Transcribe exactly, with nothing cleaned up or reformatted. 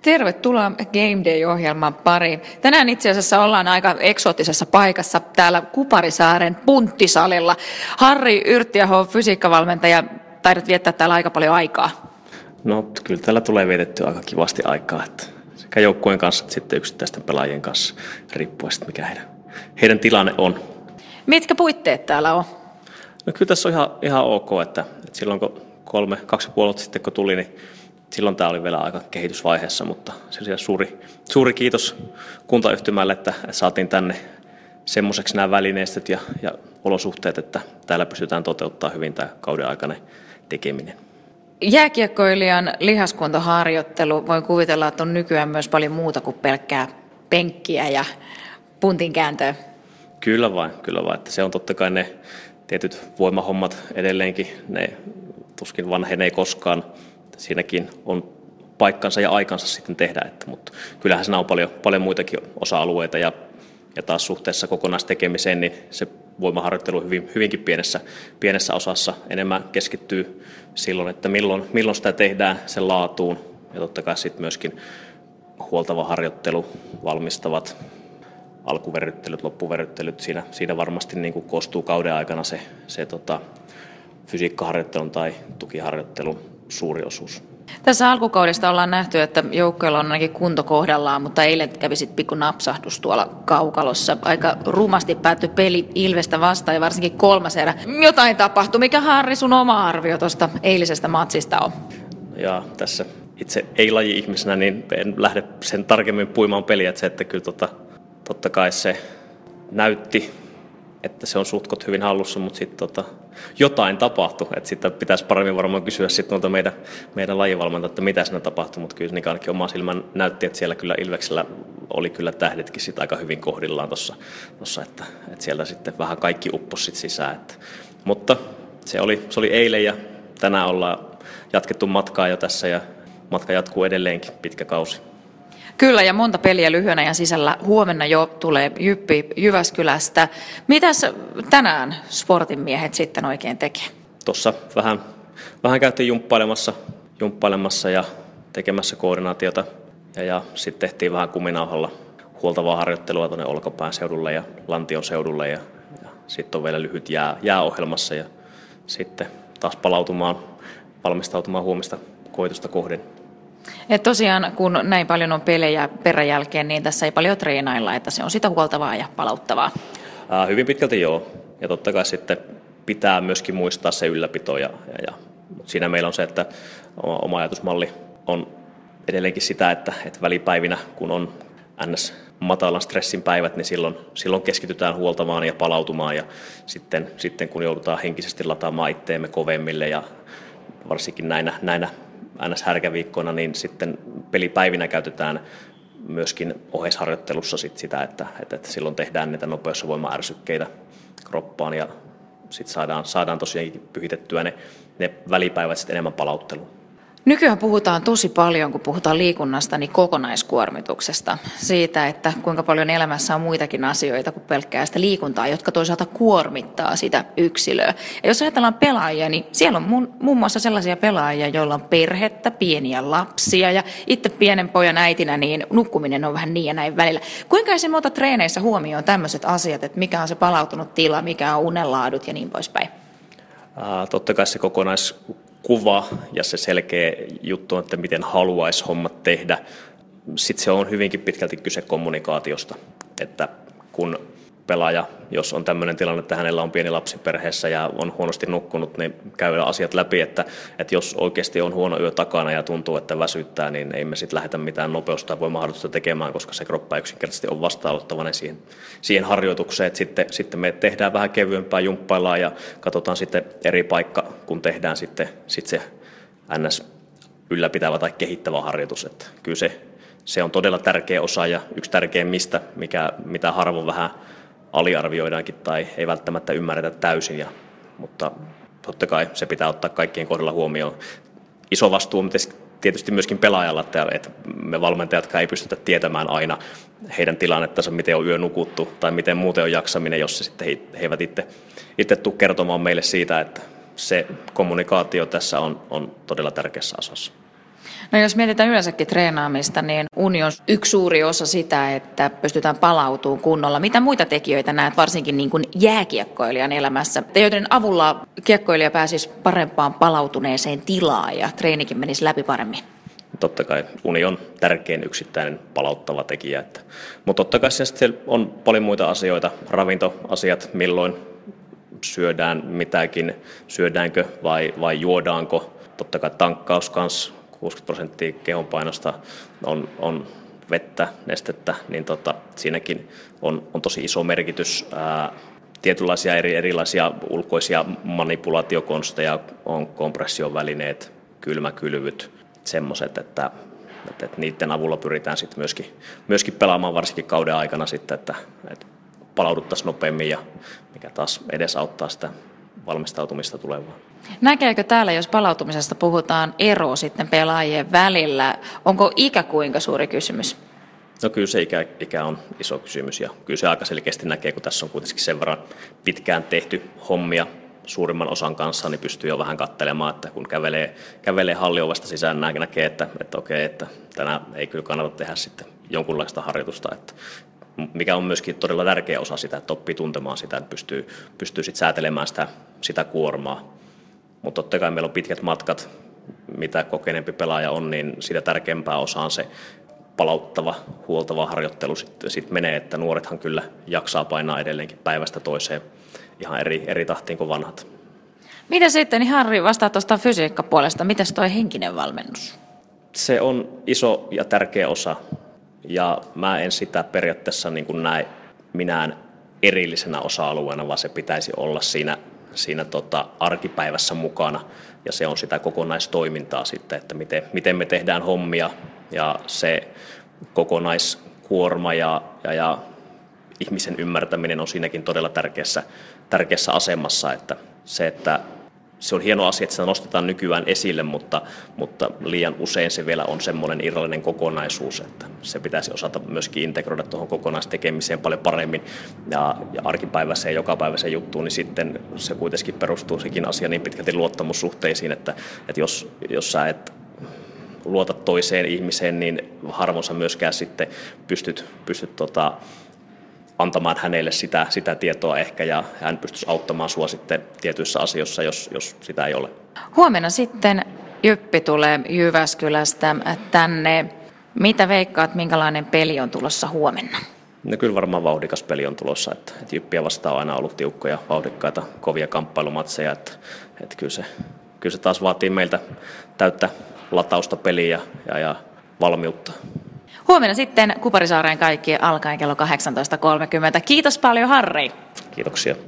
Tervetuloa Game Day-ohjelman pariin. Tänään itse asiassa ollaan aika eksoottisessa paikassa täällä Kuparisaaren punttisalilla. Harri Yrttiaho, fysiikkavalmentaja, taidat viettää täällä aika paljon aikaa. No kyllä täällä tulee vietettyä aika kivasti aikaa, että sekä joukkueen kanssa että sitten yksittäisten pelaajien kanssa, riippuen sitten mikä heidän, heidän tilanne on. Mitkä puitteet täällä on? No kyllä tässä on ihan, ihan ok, että, että silloin kun kolme, kaksi ja puoli vuotta sitten kun tuli, niin silloin tämä oli vielä aika kehitysvaiheessa, mutta suuri, suuri kiitos kuntayhtymälle, että saatiin tänne semmoiseksi nämä välineistöt ja, ja olosuhteet, että täällä pystytään toteuttamaan hyvin tämä kauden aikainen tekeminen. Jääkiekkoilijan lihaskuntoharjoittelu, voin kuvitella, että on nykyään myös paljon muuta kuin pelkkää penkkiä ja puntin kääntöä. Kyllä vain, kyllä vain. Että se on totta kai ne tietyt voimahommat edelleenkin, ne tuskin vanhenee koskaan. Siinäkin on paikkansa ja aikansa sitten tehdä, että, mutta kyllähän siinä on paljon, paljon muitakin osa-alueita ja, ja taas suhteessa kokonaistekemiseen, niin se voimaharjoittelu hyvin, hyvinkin pienessä, pienessä osassa enemmän keskittyy silloin, että milloin, milloin sitä tehdään sen laatuun ja totta kai sitten myöskin huoltava harjoittelu, valmistavat alkuverryttelyt, loppuverryttelyt, siinä, siinä varmasti niin kuin koostuu kauden aikana se, se tota, fysiikkaharjoittelun tai tukiharjoittelun suuri osuus. Tässä alkukaudesta ollaan nähty, että joukkueella on ainakin kunto kohdallaan, mutta eilen kävi sitten pikku napsahdus tuolla kaukalossa. Aika rumasti päättyi peli Ilvestä vastaan ja varsinkin kolmas erä. Jotain tapahtui. Mikä Harri sun oma arvio tuosta eilisestä matsista on? Ja tässä itse ei-laji-ihmisenä niin en lähde sen tarkemmin puimaan peliä. Että se, että kyllä tota, totta kai se näytti, että se on suhtkot hyvin hallussa, mutta sitten tota, jotain tapahtui. Että sitten pitäisi paremmin varmaan kysyä sitten tuolta meidän, meidän lajivalmentajat, että mitä siinä tapahtui, mutta kyllä niin ainakin oma silmän näytti, että siellä kyllä Ilveksellä oli kyllä tähdetkin sit aika hyvin kohdillaan tuossa, että, että sieltä sitten vähän kaikki upposi sit sisään. Että, mutta se oli, se oli eilen ja tänään ollaan jatkettu matkaa jo tässä ja matka jatkuu edelleenkin pitkä kausi. Kyllä, ja monta peliä lyhyen ajan sisällä. Huomenna jo tulee Jyppi Jyväskylästä. Mitäs tänään sportin miehet sitten oikein tekee? Tuossa vähän, vähän käytiin jumppailemassa, jumppailemassa ja tekemässä koordinaatiota. Ja, ja sitten tehtiin vähän kuminauhalla huoltavaa harjoittelua tuonne Olkapään seudulle ja Lantion seudulle. Ja, ja sitten on vielä lyhyt jää, jääohjelmassa ja sitten taas palautumaan, valmistautumaan huomista koitusta kohden. Et tosiaan, kun näin paljon on pelejä peräjälkeen, niin tässä ei paljon treenailla, että se on sitä huoltavaa ja palauttavaa. Ää, hyvin pitkälti joo. Ja totta kai sitten pitää myöskin muistaa se ylläpito. Ja, ja, ja. Siinä meillä on se, että oma ajatusmalli on edelleenkin sitä, että, että välipäivinä, kun on ns. Matalan stressin päivät, niin silloin, silloin keskitytään huoltamaan ja palautumaan. Ja sitten, sitten kun joudutaan henkisesti lataamaan itteemme kovemmille ja varsinkin näinä, näinä ns. Härkäviikkoina, niin sitten pelipäivinä käytetään myöskin oheisharjoittelussa sit sitä, että, että silloin tehdään niitä nopeus- ja voima-ärsykkeitä kroppaan ja sitten saadaan, saadaan tosiaankin pyhitettyä ne, ne välipäivät sitten enemmän palautteluun. Nykyään puhutaan tosi paljon, kun puhutaan liikunnasta, niin kokonaiskuormituksesta. Siitä, että kuinka paljon elämässä on muitakin asioita kuin pelkkää sitä liikuntaa, jotka toisaalta kuormittaa sitä yksilöä. Ja jos ajatellaan pelaajia, niin siellä on muun, muun muassa sellaisia pelaajia, joilla on perhettä, pieniä lapsia. Ja itse pienen pojan äitinä, niin nukkuminen on vähän niin ja näin välillä. Kuinka esimerkiksi otat treeneissä huomioon tämmöiset asiat, että mikä on se palautunut tila, mikä on unenlaadut ja niin poispäin? Ää, totta kai se kokonais kuva ja se selkeä juttu, että miten haluaisi hommat tehdä. Sitten se on hyvinkin pitkälti kyse kommunikaatiosta, että kun pelaaja, jos on tämmöinen tilanne, että hänellä on pieni lapsi perheessä ja on huonosti nukkunut, niin käydään asiat läpi, että, että jos oikeasti on huono yö takana ja tuntuu, että väsyttää, niin ei me sitten lähdetä mitään nopeusta tai voimaharjoitusta tekemään, koska se kroppa yksinkertaisesti on vastaanottavainen siihen, siihen harjoitukseen. Että sitten, sitten me tehdään vähän kevyempää, jumppaillaan ja katsotaan sitten eri paikka, kun tehdään sitten, sitten se ns. Ylläpitävä tai kehittävä harjoitus. Että kyllä se, se on todella tärkeä osa ja yksi tärkeimmistä, mikä, mitä harvoin vähän aliarvioidaankin tai ei välttämättä ymmärretä täysin, ja, mutta totta kai se pitää ottaa kaikkien kohdalla huomioon. Iso vastuu on tietysti myöskin pelaajalla, että me valmentajatkaan ei pystytä tietämään aina heidän tilannettansa, miten on yö nukuttu tai miten muuten on jaksaminen, jos se sitten he, he eivät itse, itse tule kertomaan meille siitä, että se kommunikaatio tässä on, on todella tärkeässä osassa. No jos mietitään yleensäkin treenaamista, niin uni on yksi suuri osa sitä, että pystytään palautumaan kunnolla. Mitä muita tekijöitä näet varsinkin niin kuin jääkiekkoilijan elämässä, joiden avulla kiekkoilija pääsisi parempaan palautuneeseen tilaan ja treenikin menisi läpi paremmin? Totta kai uni on tärkein yksittäinen palauttava tekijä, että, mutta totta kai siellä on paljon muita asioita, ravintoasiat, milloin syödään mitäkin, syödäänkö vai, vai juodaanko. Totta kai tankkaus kanssa, kuusikymmentä prosenttia kehonpainosta on, on vettä, nestettä, niin tota, siinäkin on, on tosi iso merkitys. Ää, tietynlaisia eri, erilaisia ulkoisia manipulaatiokonsteja, on kompressiovälineet, kylmäkylvyt, semmoiset, että, että, että niiden avulla pyritään sitten myöskin, myöskin pelaamaan varsinkin kauden aikana sitten, että, että palauduttaisiin nopeammin ja mikä taas edesauttaa sitä valmistautumista tulevaan. Näkeekö täällä, jos palautumisesta puhutaan, ero sitten pelaajien välillä? Onko ikä kuinka suuri kysymys? No kyllä se ikä, ikä on iso kysymys ja kyllä se aika selkeästi näkee, kun tässä on kuitenkin sen verran pitkään tehty hommia suurimman osan kanssa, niin pystyy jo vähän katselemaan, että kun kävelee, kävelee halliovasta sisään, näkee, että, että okei, että tänään ei kyllä kannata tehdä sitten jonkunlaista harjoitusta, että mikä on myöskin todella tärkeä osa sitä, että oppii tuntemaan sitä, että pystyy, pystyy sitten säätelemään sitä, sitä kuormaa. Mutta totta kai meillä on pitkät matkat, mitä kokeneempi pelaaja on, niin sitä tärkeämpää osa on se palauttava, huoltava harjoittelu sitten sit menee, että nuorethan kyllä jaksaa painaa edelleenkin päivästä toiseen ihan eri, eri tahtiin kuin vanhat. Miten sitten, niin Harri, vastaa tuosta fysiikkapuolesta, miten toi henkinen valmennus? Se on iso ja tärkeä osa. Ja mä en sitä periaatteessa niin kuin näe minään erillisenä osa-alueena, vaan se pitäisi olla siinä, siinä tota arkipäivässä mukana. Ja se on sitä kokonaistoimintaa sitten, että miten, miten me tehdään hommia ja se kokonaiskuorma ja, ja, ja ihmisen ymmärtäminen on siinäkin todella tärkeässä, tärkeässä asemassa. Että se, että se on hieno asia, että sitä nostetaan nykyään esille, mutta, mutta liian usein se vielä on semmoinen irrallinen kokonaisuus, että se pitäisi osata myöskin integroida tuohon kokonaistekemiseen paljon paremmin ja, ja arkipäiväiseen ja jokapäiväiseen juttuun, niin sitten se kuitenkin perustuu sekin asia niin pitkälti luottamussuhteisiin, että, että jos, jos sä et luota toiseen ihmiseen, niin harvoin sä myöskään sitten pystyt, pystyt tota, antamaan hänelle sitä, sitä tietoa ehkä ja hän pystyisi auttamaan sua sitten tietyissä asioissa, jos, jos sitä ei ole. Huomenna sitten Jyppi tulee Jyväskylästä tänne. Mitä veikkaat, minkälainen peli on tulossa huomenna? No kyllä varmaan vauhdikas peli on tulossa, että, että Jyppiä vastaan on aina ollut tiukkoja, vauhdikkaita, kovia kamppailumatseja, että, että kyllä, se, kyllä se taas vaatii meiltä täyttä latausta peliä ja, ja valmiutta. Huomenna sitten Kuparisaareen kaikki alkaen kello kahdeksantoista kolmekymmentä. Kiitos paljon, Harri. Kiitoksia.